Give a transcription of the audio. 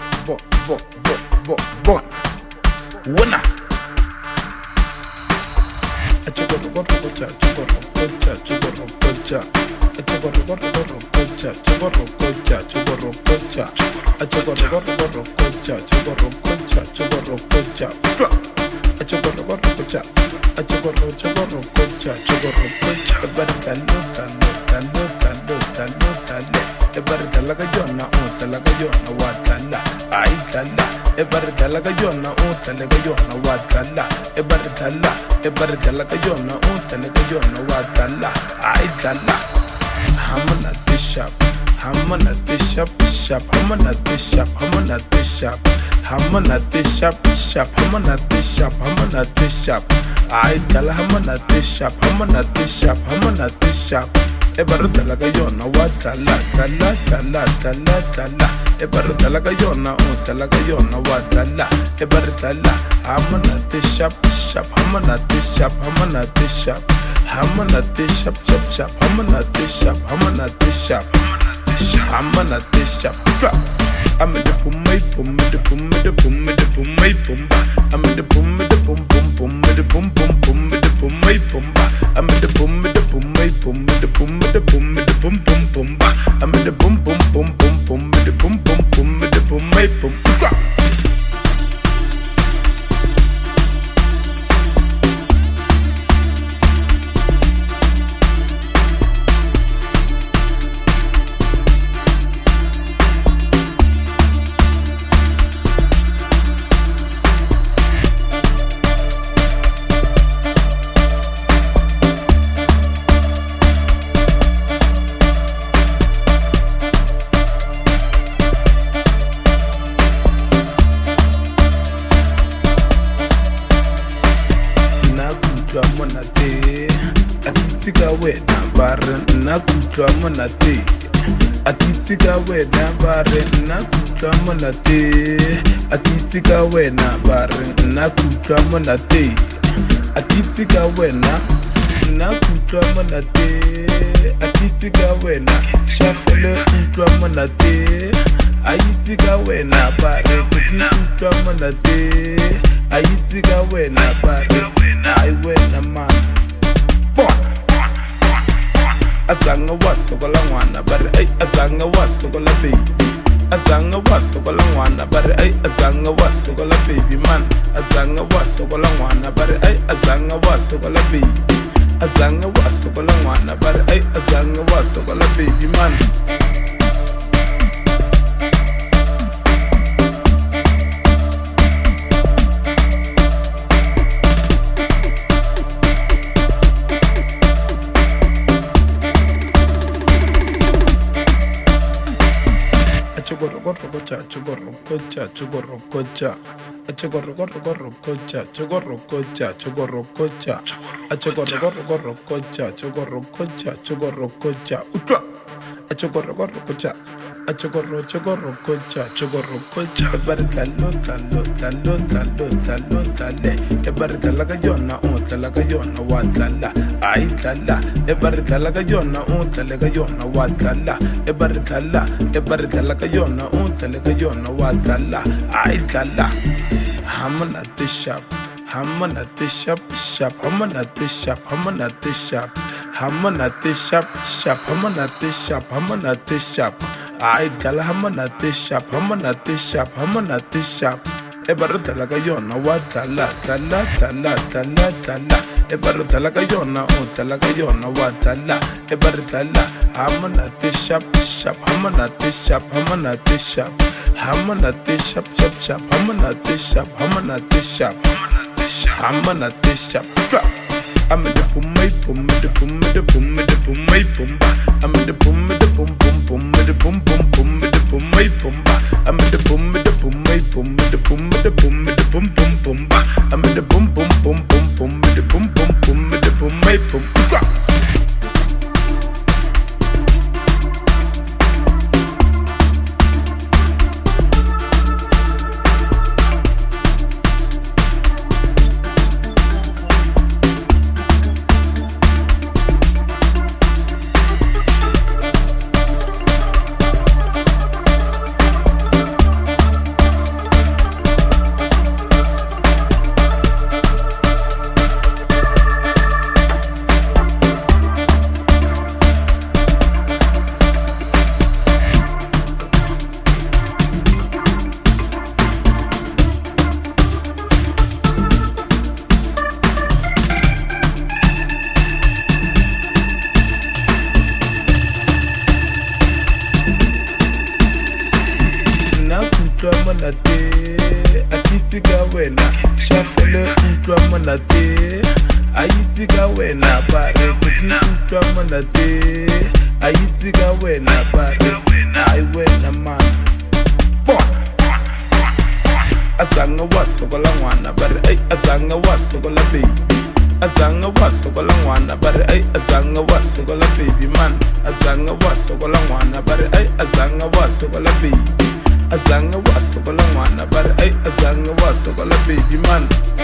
bon. Winner. Chugorogocha. I'm in the boom, I'm in the boom, I'm in the boom, I'm in the boom, I'm in the boom, I'm in the boom, I'm in the boom, I'm in the boom, I'm in the boom, I'm in the boom, I'm in the boom, I'm in the boom, I'm in the boom, I'm in the boom. Akitika we na bare na kutwa monate Akitika we na bare na kutwa monate Akitika we na kutwa monate Akitika we na shafele kutwa monate Ayitika we na bare kuki kutwa monate Ayitika we na bare I we na man Azanga wasokola mwana bare ay azanga wasokola baby Azanga wasokola mwana bare ay azanga wasokola baby man Azanga wasokola mwana bare ay azanga wasokola baby Azanga wasokola mwana bare ay azanga wasokola baby man I'm at this shop. I'm at this shop. I'm at this shop. I'm at this shop. I'm at this shop. I'm at this shop. I'm at this shop. I tell I'm at this shop. I'm at this shop. I'm at this shop. Ebarutalaga yona watala tala. Ebarutalaga yona utalaga yona watala. Ebarutala. I'm at this shop. I'm at this shop. I'm at this shop. I'm at this shop. I'm at this shop. I'm at this shop. I'm at this shop. I'm in the boom, I'm in the boom, I'm in the boom, I'm in the boom, I'm in the boom, I'm in the boom, I'm in the boom, I'm in the boom, I'm in the boom, I'm in the boom, I'm in the boom, I'm in the boom, I'm in the boom, I'm in the boom, I'm in the boom, I'm in the boom. utlwa monate a kitse ka wena shafele utlwa monate a itse ka wena ba re ke utlwa monate a itse ka wena ba re ai wena man bona azanga wasokola ngwana ba re ai azanga wasokola baby azanga wasokola ngwana ba re ai azanga wasokola baby man azanga wasokola ngwana ba re ai azanga wasokola baby azanga wasokola ngwana ba re ai azanga wasokola baby man